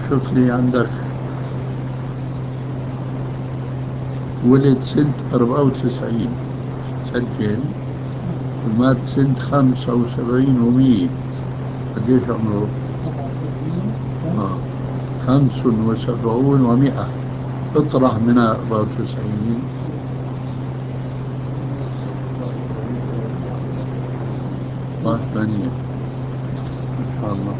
شوف لي عندك ولد سنة 94، سجل، ومات سنة 75 و100. قديش عمره؟ 75 و100. اطرح منها 94. 8. ما شاء الله.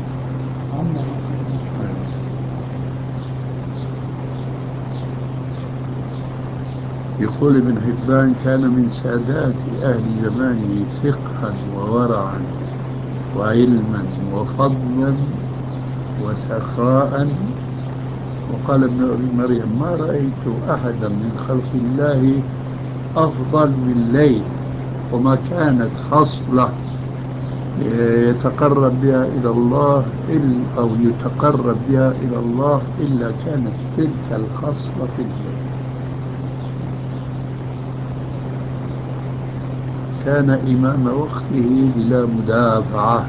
يقول ابن حبان: كان من سادات أهل زمانه فقها وورعا وعلما وفضلا وسخاء. وقال ابن أبي مريم: ما رأيت أحدا من خلق الله أفضل من ليل، وما كانت خصلة يتقرب بها إلى الله أو يتقرب بها إلى الله إلا كانت تلك الخصلة في الليل. كان إمام وقته بلا مدافعة.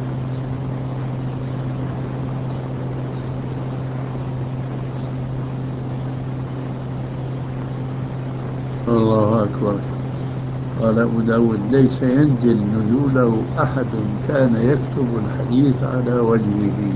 الله أكبر. قال أبو داود: ليس ينزل نزوله أحد كان يكتب الحديث على وجهه.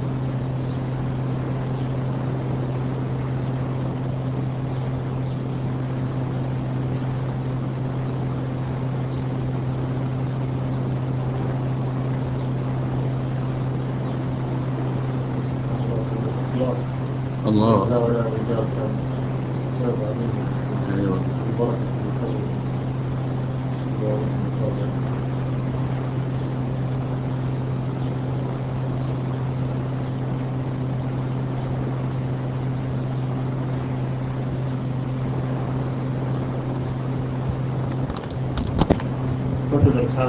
الله. أيوة. كتب الحافظ